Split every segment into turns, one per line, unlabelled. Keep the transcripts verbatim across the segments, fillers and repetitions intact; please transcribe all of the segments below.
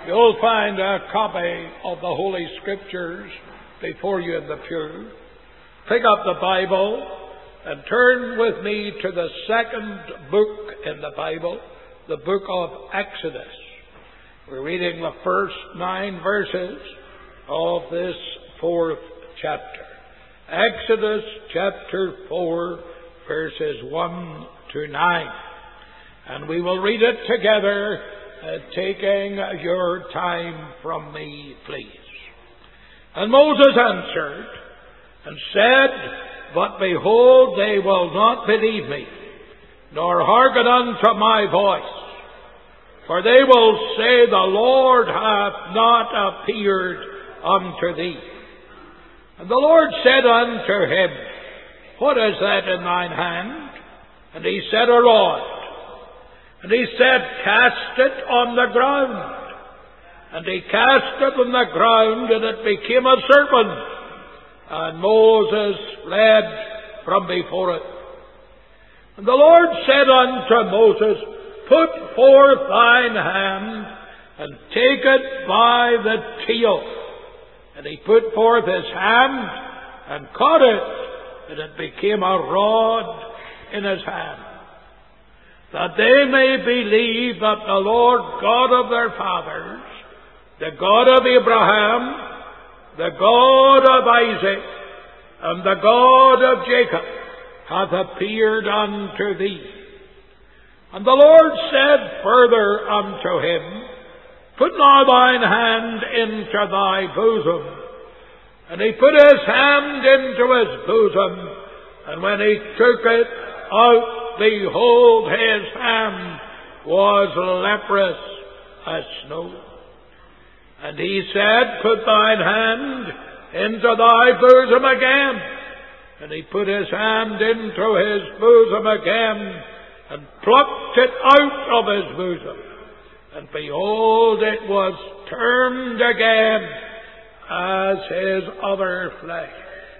You'll find a copy of the Holy Scriptures before you in the pew. Pick up the Bible and turn with me to the second book in the Bible, the book of Exodus. We're reading the first nine verses of this fourth chapter. Exodus chapter four, verses one to nine. And we will read it together, uh, taking your time from me, please. And Moses answered and said, But behold, they will not believe me, nor hearken unto my voice. For they will say, The Lord hath not appeared unto thee. And the Lord said unto him, What is that in thine hand? And he said, A rod. And he said, Cast it on the ground. And he cast it on the ground, and it became a serpent. And Moses fled from before it. And the Lord said unto Moses, Put forth thine hand, and take it by the tail. And he put forth his hand, and caught it, and it became a rod in his hand. That they may believe that the Lord God of their fathers, the God of Abraham, the God of Isaac, and the God of Jacob, hath appeared unto thee. And the Lord said further unto him, Put now thine hand into thy bosom. And he put his hand into his bosom, and when he took it out, behold, his hand was leprous as snow. And he said, Put thine hand into thy bosom again. And he put his hand into his bosom again, and plucked it out of his bosom. And behold, it was turned again as his other flesh.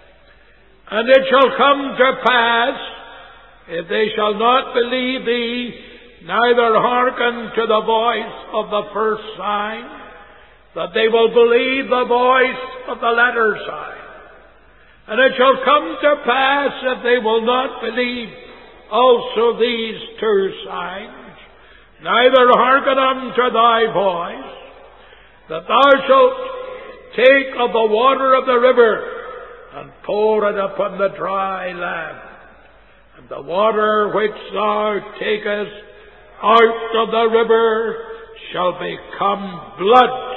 And it shall come to pass, if they shall not believe thee, neither hearken to the voice of the first sign, that they will believe the voice of the latter sign. And it shall come to pass, if they will not believe also these two signs, neither hearken unto thy voice, that thou shalt take of the water of the river, and pour it upon the dry land. And the water which thou takest out of the river shall become blood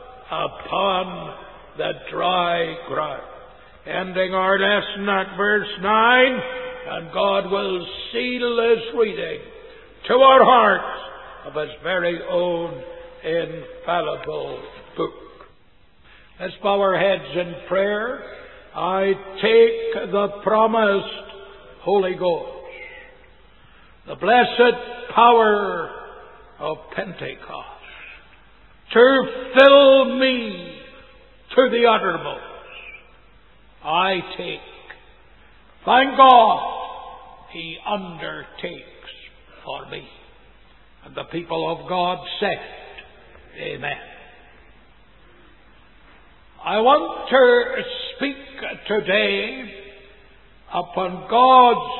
upon the dry ground. Ending our lesson at verse nine, and God will seal this reading to our hearts of His very own infallible book. Let's bow our heads in prayer. I take the promised Holy Ghost, the blessed power of Pentecost, to fill me to the uttermost. I take. Thank God He undertakes for me. And the people of God said, Amen. I want to speak today upon God's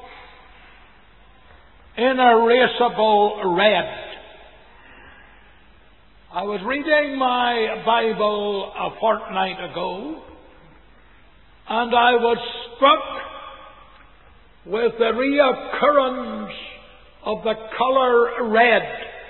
inerasable red. I was reading my Bible a fortnight ago, and I was struck with the reoccurrence of the colour red,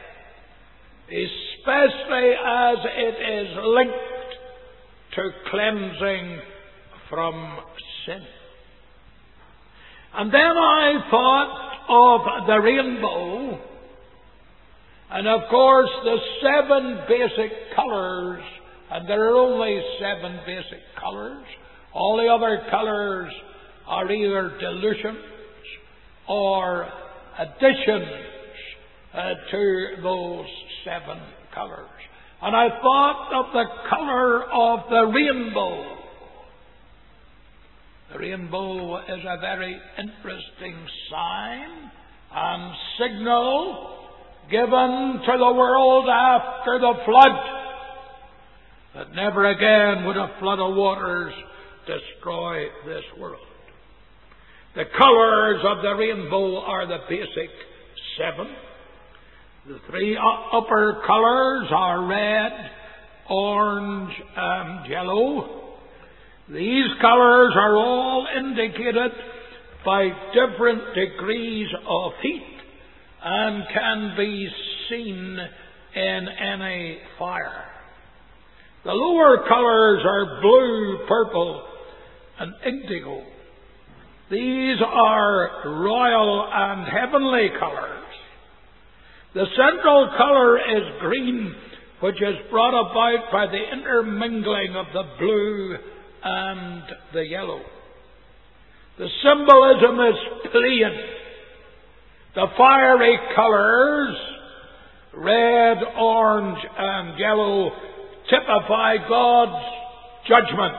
especially as it is linked to cleansing from sin. And then I thought of the rainbow, and of course the seven basic colours, and there are only seven basic colours. All the other colours are either dilutions or additions uh, to those seven colours. And I thought of the colour of the rainbow. The rainbow is a very interesting sign and signal given to the world after the flood, that never again would a flood of waters destroy this world. The colors of the rainbow are the basic seven. The three upper colors are red, orange, and yellow. These colors are all indicated by different degrees of heat and can be seen in any fire. The lower colors are blue, purple, and indigo. These are royal and heavenly colors. The central color is green, which is brought about by the intermingling of the blue and the yellow. The symbolism is plain. The fiery colors, red, orange, and yellow, typify God's judgment.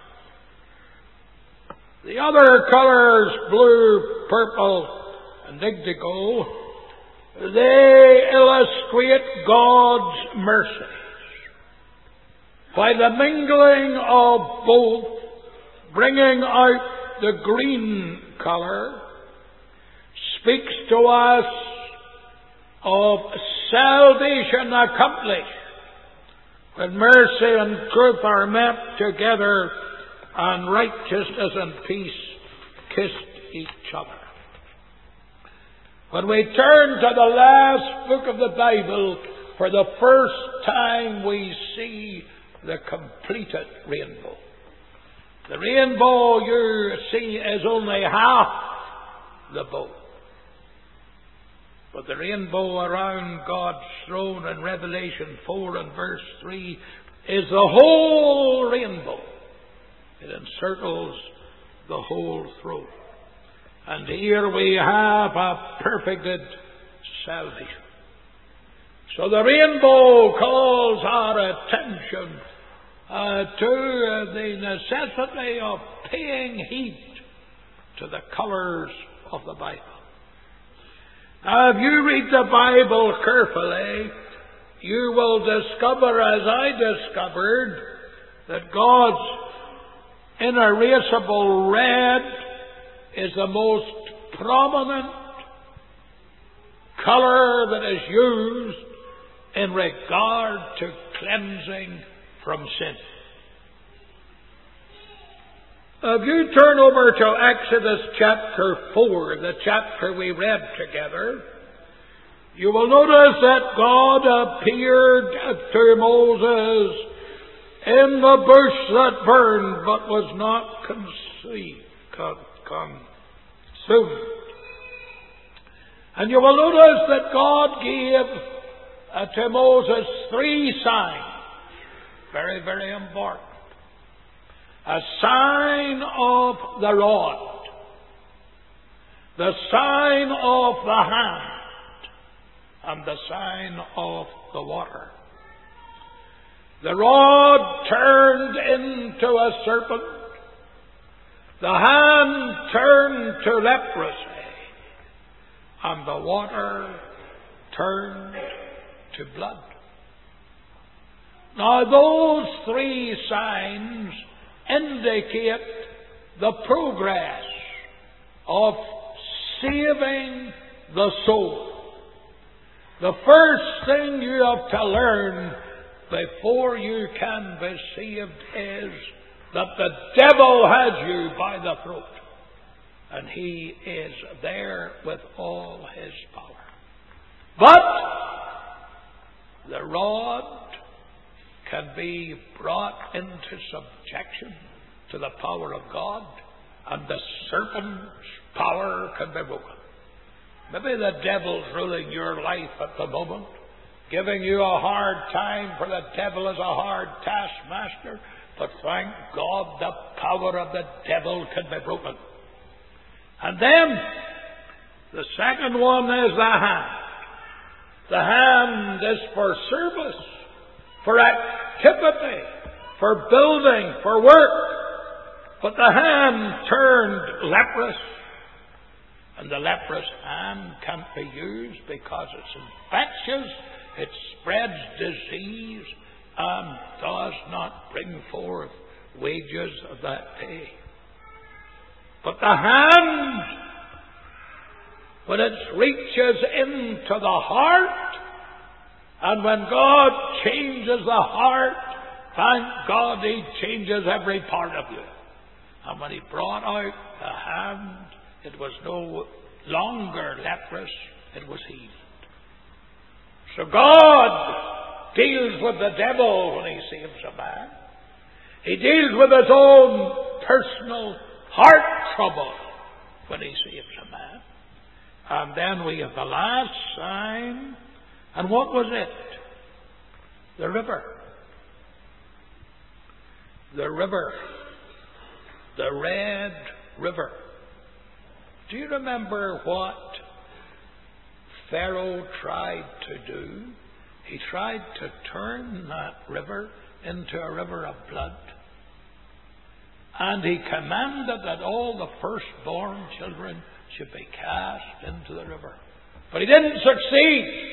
The other colors, blue, purple, and indigo, they illustrate God's mercies. By the mingling of both, bringing out the green color, speaks to us of salvation accomplished, when mercy and truth are met together, and righteousness and peace kissed each other. When we turn to the last book of the Bible, for the first time we see the completed rainbow. The rainbow, you see, is only half the bow. But the rainbow around God's throne in Revelation four and verse three is the whole rainbow. It encircles the whole throne. And here we have a perfected salvation. So the rainbow calls our attention uh, to the necessity of paying heed to the colors of the Bible. Now, if you read the Bible carefully, you will discover, as I discovered, that God's inerasable red is the most prominent color that is used in regard to cleansing from sin. If you turn over to Exodus chapter four, the chapter we read together, you will notice that God appeared to Moses in the bush that burned but was not conceived, consumed. And you will notice that God gave uh, to Moses three signs. Very, very important. A sign of the rod, the sign of the hand, and the sign of the water. The rod turned into a serpent. The hand turned to leprosy. And the water turned to blood. Now those three signs indicate the progress of saving the soul. The first thing you have to learn before you can be saved is that the devil has you by the throat. And he is there with all his power. But the rod can be brought into subjection to the power of God, and the serpent's power can be broken. Maybe the devil's ruling your life at the moment, giving you a hard time, for the devil is a hard taskmaster. But thank God the power of the devil can be broken. And then the second one is the hand. The hand is for service, for activity, for building, for work. But the hand turned leprous. And the leprous hand can't be used because it's infectious, it spreads disease, and does not bring forth wages of that day. But the hand, when it reaches into the heart, and when God changes the heart, thank God He changes every part of you. And when He brought out the hand, it was no longer leprous, it was healed. So God deals with the devil when He saves a man. He deals with his own personal heart trouble when He saves a man. And then we have the last sign. And what was it? The river. The river. The Red River. Do you remember what Pharaoh tried to do? He tried to turn that river into a river of blood. And he commanded that all the firstborn children should be cast into the river. But he didn't succeed,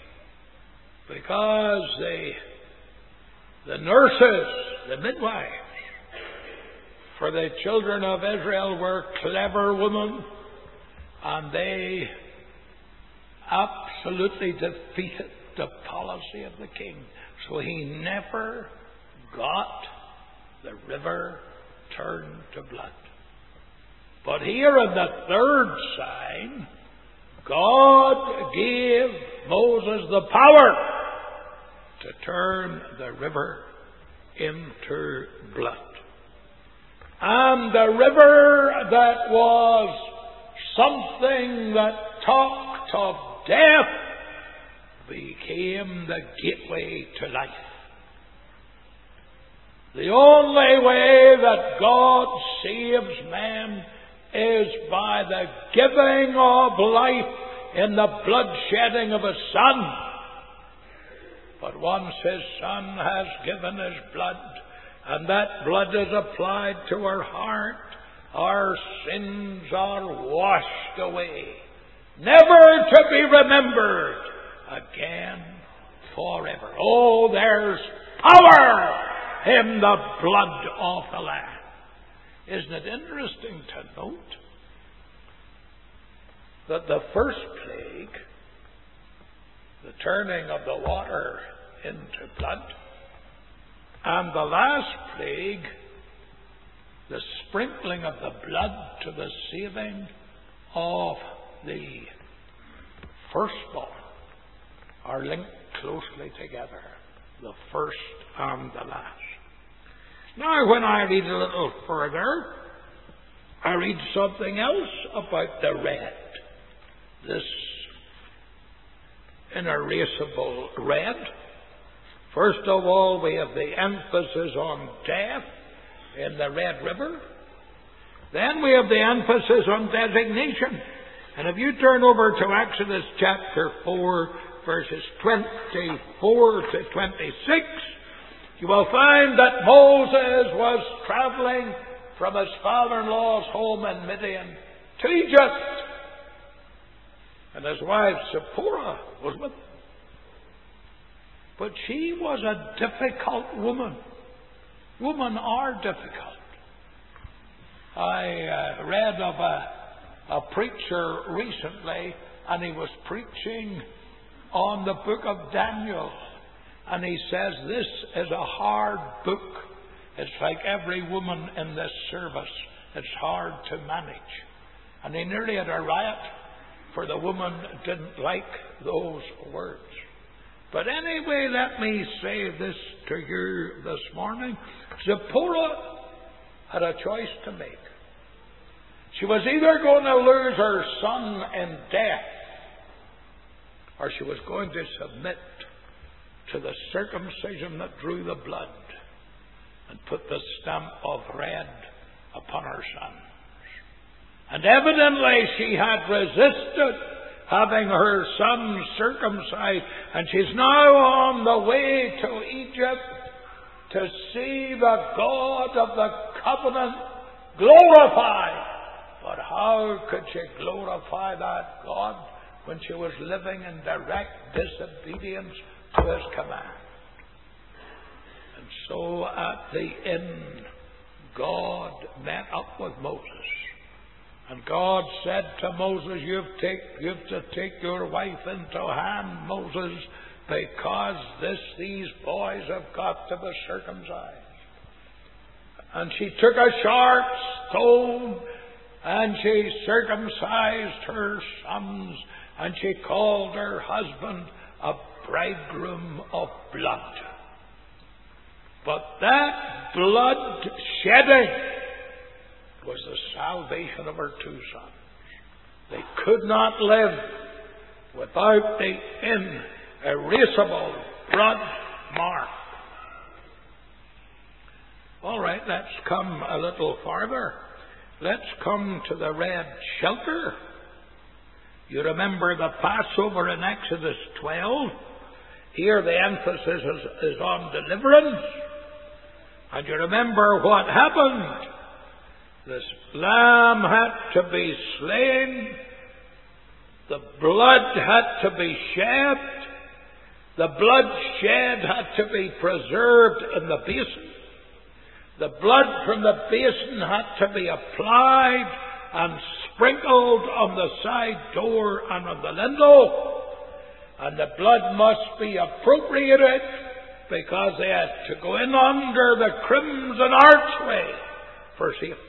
because the, the nurses, the midwives, for the children of Israel were clever women, and they absolutely defeated the policy of the king. So he never got the river turned to blood. But here in the third sign, God gave Moses the power to turn the river into blood. And the river that was something that talked of death became the gateway to life. The only way that God saves man is by the giving of life in the bloodshedding of His Son. But once His Son has given His blood, and that blood is applied to our heart, our sins are washed away, never to be remembered again forever. Oh, there's power in the blood of the Lamb. Isn't it interesting to note that the first plague, the turning of the water into blood, and the last plague, the sprinkling of the blood to the saving of the firstborn, are linked closely together, the first and the last. Now, when I read a little further, I read something else about the red. This inerasable red. First of all, we have the emphasis on death in the Red River. Then we have the emphasis on designation. And if you turn over to Exodus chapter four, verses twenty-four to twenty-six, you will find that Moses was traveling from his father-in-law's home in Midian to Egypt. And his wife Zipporah was with him. But she was a difficult woman. Women are difficult. I uh, read of a, a preacher recently, and he was preaching on the book of Daniel. And he says, this is a hard book. It's like every woman in this service. It's hard to manage. And he nearly had a riot, for the woman didn't like those words. But anyway, let me say this to you this morning. Zipporah had a choice to make. She was either going to lose her son in death, or she was going to submit to the circumcision that drew the blood and put the stamp of red upon her sons. And evidently she had resisted having her son circumcised, and she's now on the way to Egypt to see the God of the covenant glorified. But how could she glorify that God when she was living in direct disobedience to His command? And so at the end, God met up with Moses. And God said to Moses, you've, take, you've to take your wife into hand, Moses, because this, these boys have got to be circumcised. And she took a sharp stone and she circumcised her sons, and she called her husband a bridegroom of blood. But that blood shedding was the salvation of her two sons. They could not live without the inerasable blood mark. All right, let's come a little farther. Let's come to the red shelter. You remember the Passover in Exodus twelve. Here the emphasis is, is on deliverance. And you remember what happened. This lamb had to be slain. The blood had to be shed. The blood shed had to be preserved in the basin. The blood from the basin had to be applied and sprinkled on the side door and on the lintel. And the blood must be appropriated because they had to go in under the crimson archway for safety.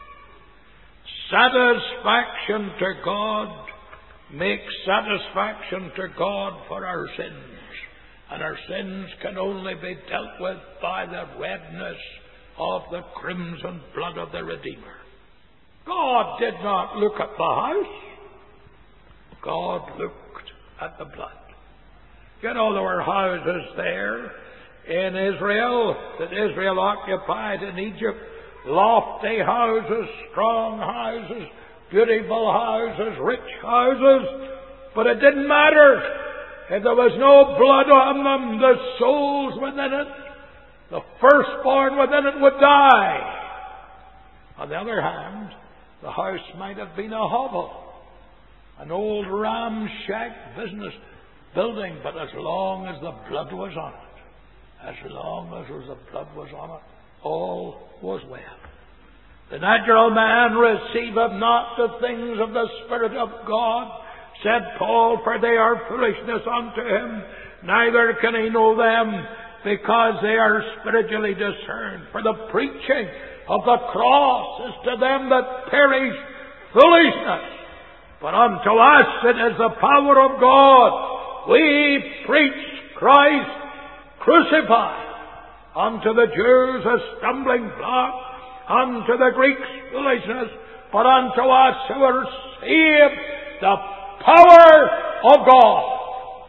Satisfaction to God makes satisfaction to God for our sins. And our sins can only be dealt with by the redness of the crimson blood of the Redeemer. God did not look at the house. God looked at the blood. You know, there were houses there in Israel that Israel occupied in Egypt. Lofty houses, strong houses, beautiful houses, rich houses. But it didn't matter. If there was no blood on them, the souls within it, the firstborn within it would die. On the other hand, the house might have been a hovel, an old ramshack business building, but as long as the blood was on it, as long as the blood was on it, all was well. The natural man receiveth not the things of the Spirit of God, said Paul, for they are foolishness unto him, neither can he know them, because they are spiritually discerned. For the preaching of the cross is to them that perish foolishness, but unto us it is the power of God. We preach Christ crucified, unto the Jews a stumbling block, unto the Greeks foolishness, but unto us who are saved the power of God.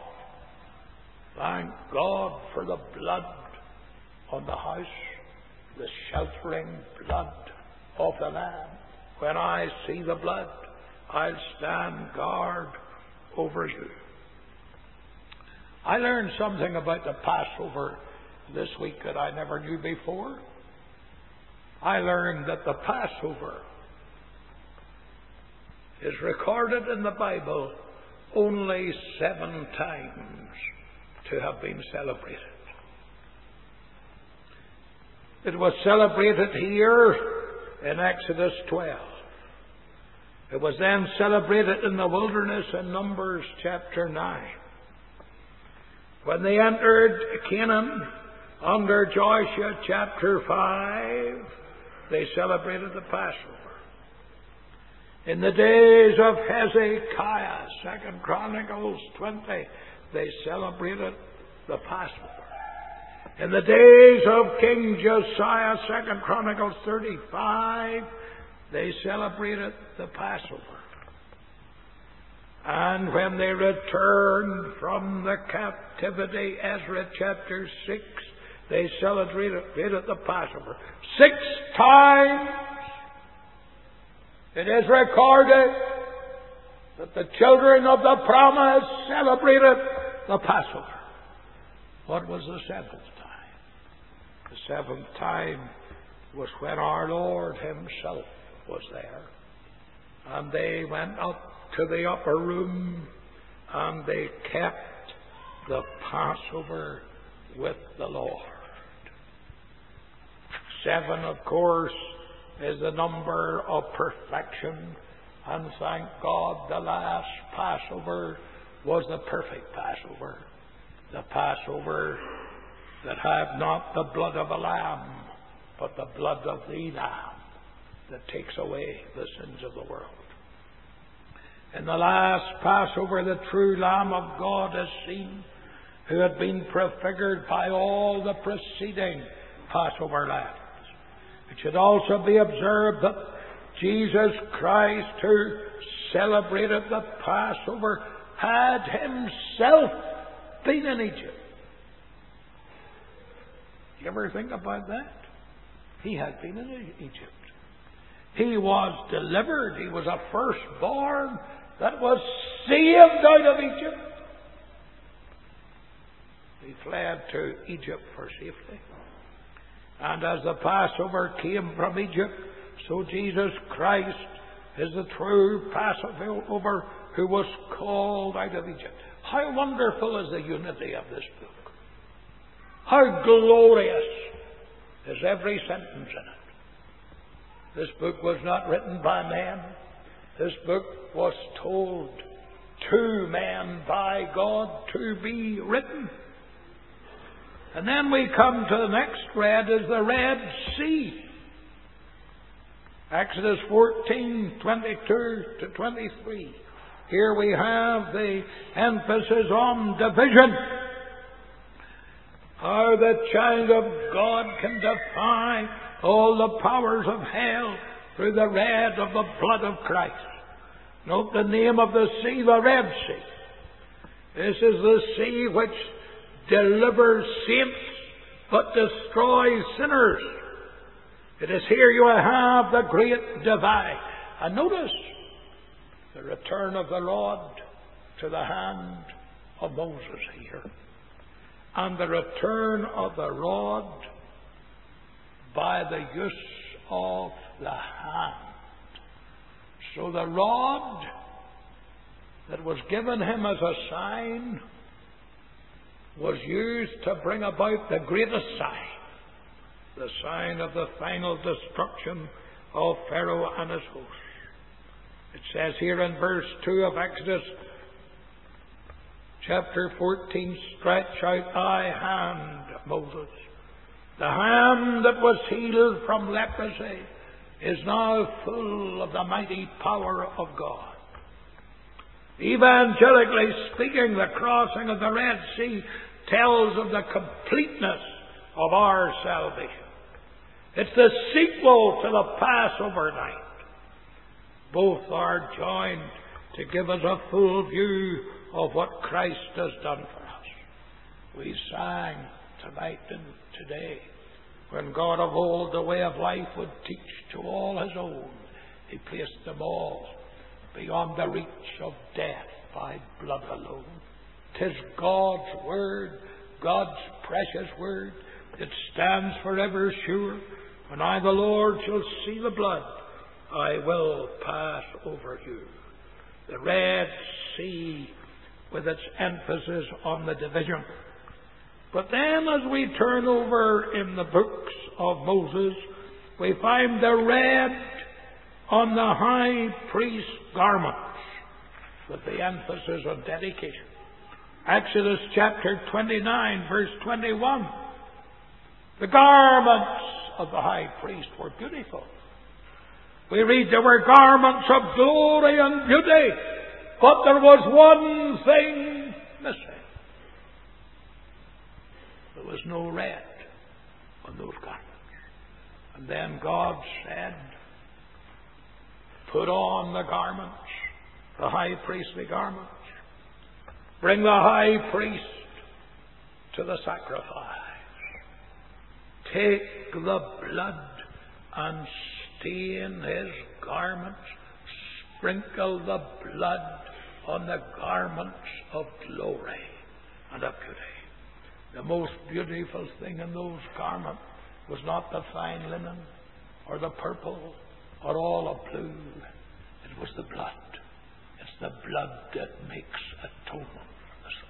Thank God for the blood on the house, the sheltering blood of the Lamb. When I see the blood, I'll stand guard over you. I learned something about the Passover this week that I never knew before. I learned that the Passover is recorded in the Bible only seven times to have been celebrated. It was celebrated here in Exodus twelve. It was then celebrated in the wilderness in Numbers chapter nine. When they entered Canaan under Joshua chapter five, they celebrated the Passover. In the days of Hezekiah, Second Chronicles twenty, they celebrated the Passover. In the days of King Josiah, Second Chronicles thirty-five, they celebrated the Passover. And when they returned from the captivity, Ezra chapter six, they celebrated the Passover. Six times it is recorded that the children of the promise celebrated the Passover. What was the seventh time? The seventh time was when our Lord Himself was there. And they went up to the upper room, and they kept the Passover with the Lord. Seven, of course, is the number of perfection. And thank God the last Passover was the perfect Passover. The Passover that had not the blood of a lamb, but the blood of the Lamb that takes away the sins of the world. In the last Passover, the true Lamb of God is seen, who had been prefigured by all the preceding Passover lambs. It should also be observed that Jesus Christ, who celebrated the Passover, had himself been in Egypt. You ever think about that? He had been in Egypt. He was delivered. He was a firstborn that was saved out of Egypt. He fled to Egypt for safety. And as the Passover came from Egypt, so Jesus Christ is the true Passover who was called out of Egypt. How wonderful is the unity of this book. How glorious is every sentence in it. This book was not written by men. This book was told to men by God to be written. And then we come to the next red is the Red Sea. Exodus fourteen, twenty-two to twenty-three. Here we have the emphasis on division. How the child of God can defy all the powers of hell through the red of the blood of Christ. Note the name of the sea, the Red Sea. This is the sea which delivers saints but destroys sinners. It is here you have the great divide. And notice the return of the rod to the hand of Moses here. And the return of the rod by the use of the hand. So the rod that was given him as a sign was used to bring about the greatest sign, the sign of the final destruction of Pharaoh and his host. It says here in verse two of Exodus chapter fourteen, stretch out thy hand, Moses. The hand that was healed from leprosy is now full of the mighty power of God. Evangelically speaking, the crossing of the Red Sea tells of the completeness of our salvation. It's the sequel to the Passover night. Both are joined to give us a full view of what Christ has done for us. We sang tonight and today, when God of old the way of life would teach to all his own, he placed them all beyond the reach of death by blood alone. 'Tis God's word, God's precious word. It stands forever sure. When I, the Lord, shall see the blood, I will pass over you. The Red Sea with its emphasis on the division. But then as we turn over in the books of Moses, we find the red on the high priest's garments, with the emphasis on dedication. Exodus chapter twenty-nine, verse twenty-one. The garments of the high priest were beautiful. We read there were garments of glory and beauty, but there was one thing missing. There was no red on those garments. And then God said, put on the garments, the high priestly garments. Bring the high priest to the sacrifice. Take the blood and stain his garments. Sprinkle the blood on the garments of glory and of beauty. The most beautiful thing in those garments was not the fine linen or the purple or all of blue. It It was the blood. It's the blood that makes atonement for the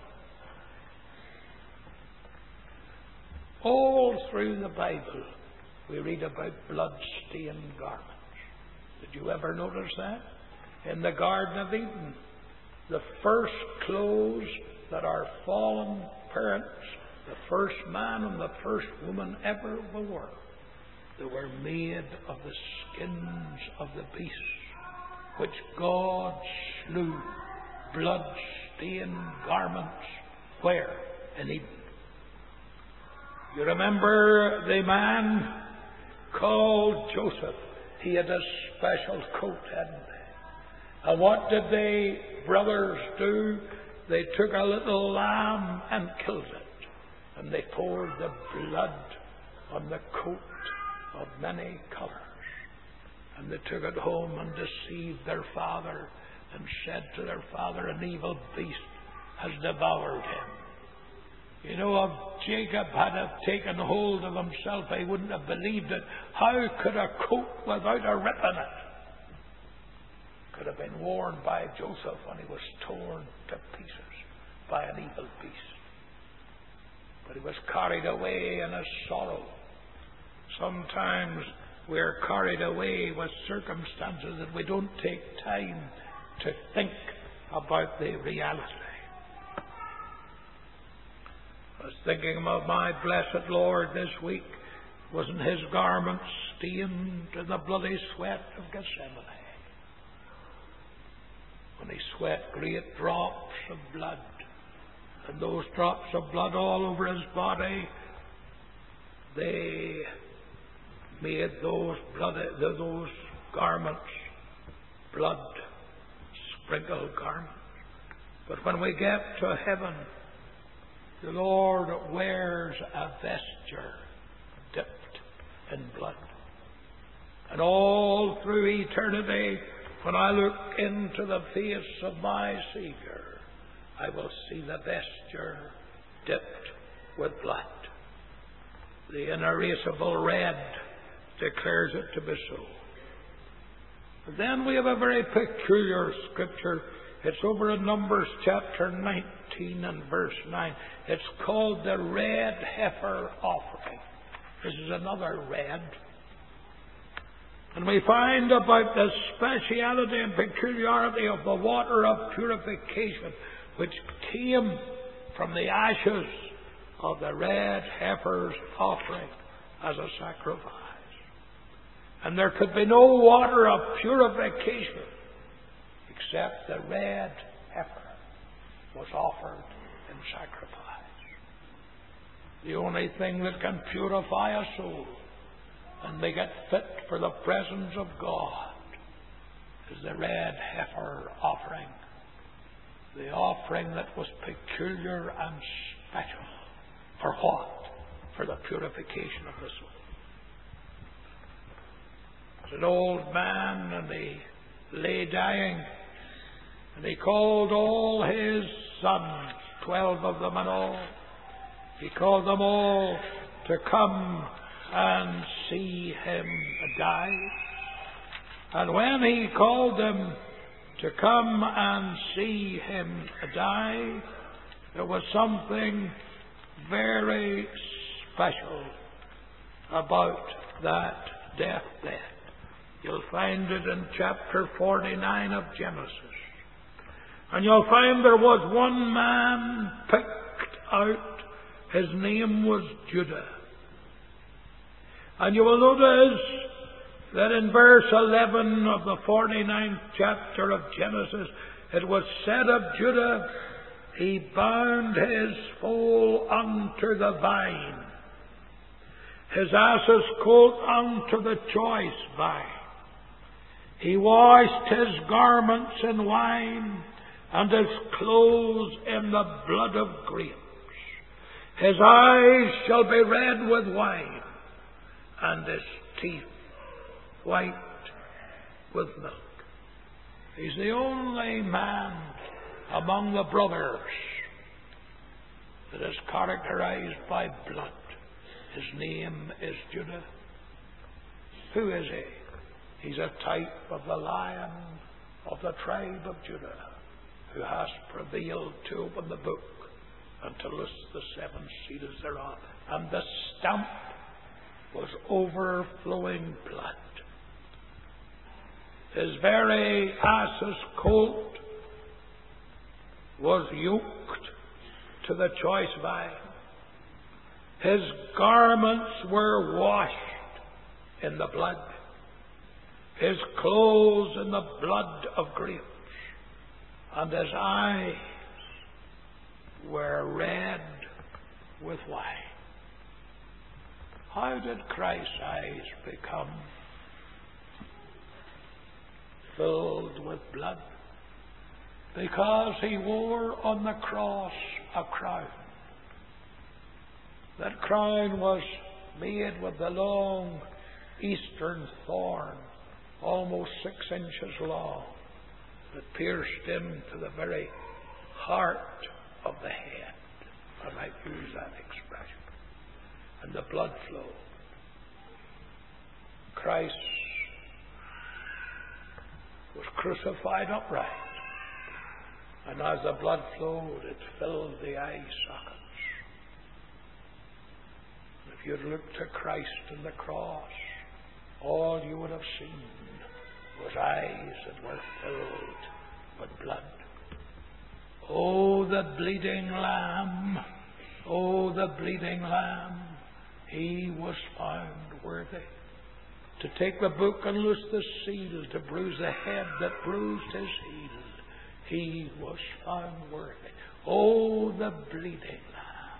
soul. All through the Bible, we read about blood-stained garments. Did you ever notice that? In the Garden of Eden, the first clothes that our fallen parents, the first man and the first woman ever wore, they were made of the skins of the beasts, which God slew, blood-stained garments, where? In Eden. You remember the man called Joseph? He had a special coat, hadn't he? And what did the brothers do? They took a little lamb and killed it. And they poured the blood on the coat of many colours. And they took it home and deceived their father and said to their father, an evil beast has devoured him. You know, if Jacob had have taken hold of himself, he wouldn't have believed it. How could a coat without a rip in it could have been worn by Joseph when he was torn to pieces by an evil beast? But he was carried away in his sorrow. Sometimes we're carried away with circumstances that we don't take time to think about the reality. I was thinking of my blessed Lord this week. Wasn't his garments stained in the bloody sweat of Gethsemane? When he sweat great drops of blood, and those drops of blood all over his body, they made those bloody, those garments blood sprinkled garments. But when we get to heaven, the Lord wears a vesture dipped in blood. And all through eternity, when I look into the face of my Saviour, I will see the vesture dipped with blood. The inerasable red declares it to be so. But then we have a very peculiar scripture. It's over in Numbers chapter nineteen and verse nine. It's called the red heifer offering. This is another red. And we find about the speciality and peculiarity of the water of purification which came from the ashes of the red heifer's offering as a sacrifice. And there could be no water of purification except the red heifer was offered in sacrifice. The only thing that can purify a soul and make it fit for the presence of God is the red heifer offering. The offering that was peculiar and special. For what? For the purification of the soul. There's an old man, and he lay dying, and he called all his sons, twelve of them in all. He called them all to come and see him die. And when he called them to come and see him die, there was something very special about that deathbed. You'll find it in chapter forty-nine of Genesis. And you'll find there was one man picked out. His name was Judah. And you will notice that in verse eleven of the forty-ninth chapter of Genesis, it was said of Judah, he bound his foal unto the vine, his ass's colt unto the choice vine. He washed his garments in wine, and his clothes in the blood of grapes. His eyes shall be red with wine, and his teeth white with milk. He's the only man among the brothers that is characterized by blood. His name is Judah. Who is he? He's a type of the Lion of the tribe of Judah, who has prevailed to open the book and to loose the seven seals thereof. And the stamp was overflowing blood. His very ass's colt was yoked to the choice vine. His garments were washed in the blood. His clothes in the blood of grapes. And his eyes were red with wine. How did Christ's eyes become filled with blood? Because he wore on the cross a crown. That crown was made with the long eastern thorn, almost six inches long, that pierced into the very heart of the head. I might use that expression. And the blood flowed. Christ was crucified upright. And as the blood flowed, it filled the eye sockets. And if you'd looked to Christ and the cross, all you would have seen was eyes that were filled with blood. Oh, the bleeding Lamb! Oh, the bleeding Lamb! He was found worthy to take the book and loose the seal, to bruise the head that bruised his heel. He was found worthy. Oh, the bleeding Lamb!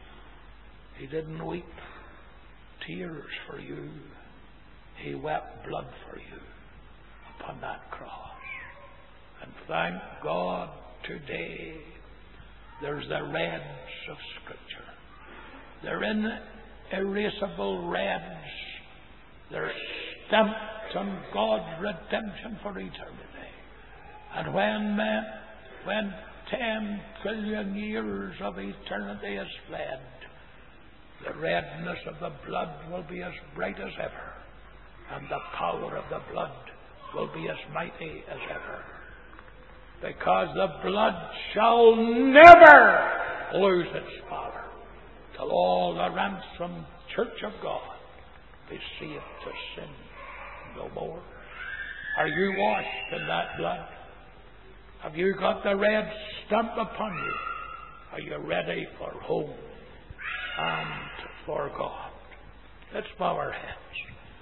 He didn't weep tears for you. He wept blood for you upon that cross. And thank God today there's the reds of Scripture. They're inerasable reds. They're stamped on God's redemption for eternity. And when men, when ten trillion years of eternity is fled, the redness of the blood will be as bright as ever, and the power of the blood will be as mighty as ever. Because the blood shall never lose its power till all the ransomed church of God be saved to sin no more. Are you washed in that blood? Have you got the red stamp upon you? Are you ready for home and for God? Let's bow our heads.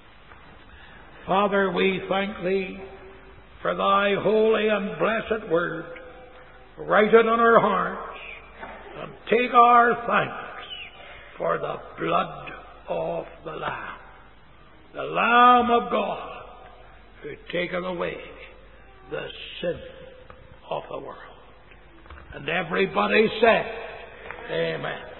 Father, we thank Thee for Thy holy and blessed word. Write it on our hearts and take our thanks for the blood of the Lamb. The Lamb of God who taketh away the sin of the world. And everybody said, Amen.